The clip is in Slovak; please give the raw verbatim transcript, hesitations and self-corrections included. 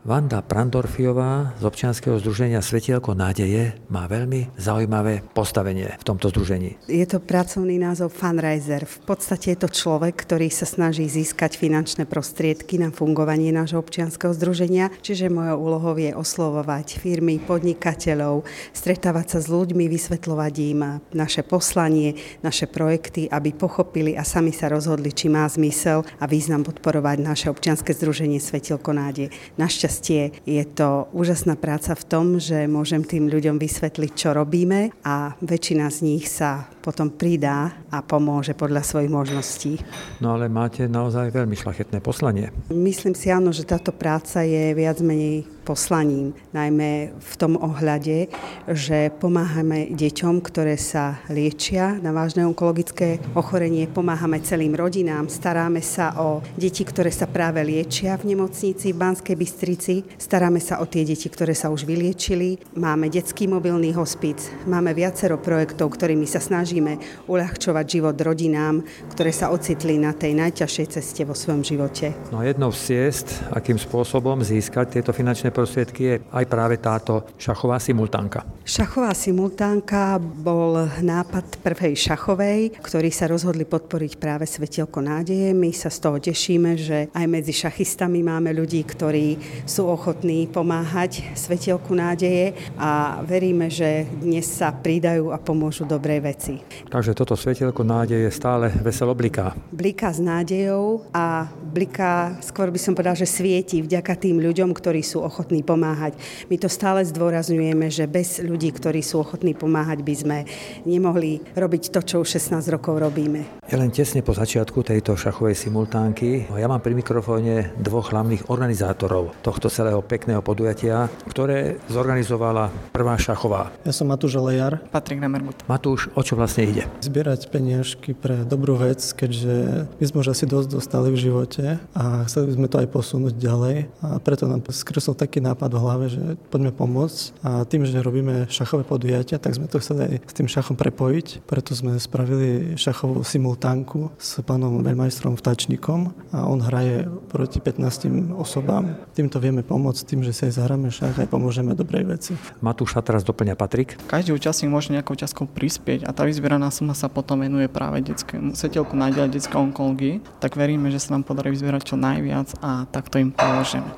Vanda Prandorfiová z občianskeho združenia Svetielko nádeje má veľmi zaujímavé postavenie v tomto združení. Je to pracovný názov fundraiser. V podstate je to človek, ktorý sa snaží získať finančné prostriedky na fungovanie nášho občianskeho združenia, čiže mojou úlohou je oslovovať firmy, podnikateľov, stretávať sa s ľuďmi, vysvetľovať im naše poslanie, naše projekty, aby pochopili a sami sa rozhodli, či má zmysel a význam podporovať naše občianske združenie Svetielko nádeje. Našťastie je to úžasná práca v tom, že môžem tým ľuďom vysvetliť, čo robíme a väčšina z nich sa potom pridá a pomôže podľa svojich možností. No ale máte naozaj veľmi šľachetné poslanie. Myslím si áno, že táto práca je viac menej poslaním, najmä v tom ohľade, že pomáhame deťom, ktoré sa liečia na vážne onkologické ochorenie, pomáhame celým rodinám, staráme sa o deti, ktoré sa práve liečia v nemocnici v Banskej Bystrici, staráme sa o tie deti, ktoré sa už vyliečili, máme detský mobilný hospic, máme viacero projektov, ktorými sa snažíme uľahčovať život rodinám, ktoré sa ocitli na tej najťažšej ceste vo svojom živote. No jednou z ciest, akým spôsobom získať tieto finančné prostriedky, je aj práve táto šachová simultánka. Šachová simultánka bol nápad prvej šachovej, ktorí sa rozhodli podporiť práve Svetielko nádeje. My sa z toho tešíme, že aj medzi šachistami máme ľudí, ktorí sú ochotní pomáhať Svetielku nádeje a veríme, že dnes sa pridajú a pomôžu dobrej veci. Takže toto Svetielko nádeje stále veselo bliká. Bliká s nádejou a bliká, skôr by som povedal, že svieti vďaka tým ľuďom, ktorí sú ochotní pomáhať. My to stále zdôrazňujeme, že bez ľudí, ktorí sú ochotní pomáhať, by sme nemohli robiť to, čo už šestnásť rokov robíme. Je len tesne po začiatku tejto šachovej simultánky. Ja mám pri mikrofóne dvoch hlavných organizátorov tohto celého pekného podujatia, ktoré zorganizovala prvá šachová. Ja som Matúš Olejar. Patrik Namergut. Matúš, o čo vlastne ide? Zbierať peniažky pre dobrú vec, keďže my sme už asi dosť dostali v živote a chceli by sme to aj posunúť ďalej a preto nám skresol taký nápad v hlave, že poďme pomôcť a tým, že robíme šachové podujatia, tak sme to chceli aj s tým šachom prepojiť, preto sme spravili šachovú simultánku s pánom veľmajstrom Vtačníkom a on hraje proti pätnástim osobám. Týmto vieme pomôcť tým, že si aj zahráme šach a aj pomôžeme dobrej veci. Matúša teraz doplňa Patrik. Každý účastník môže nejakou časťou prispieť a tá vyzbieraná suma sa potom venuje práve detskému Svetielku nádeje detskej onkológii, tak veríme, že sa nám podarí vyzbierať čo najviac a takto im pomôžeme.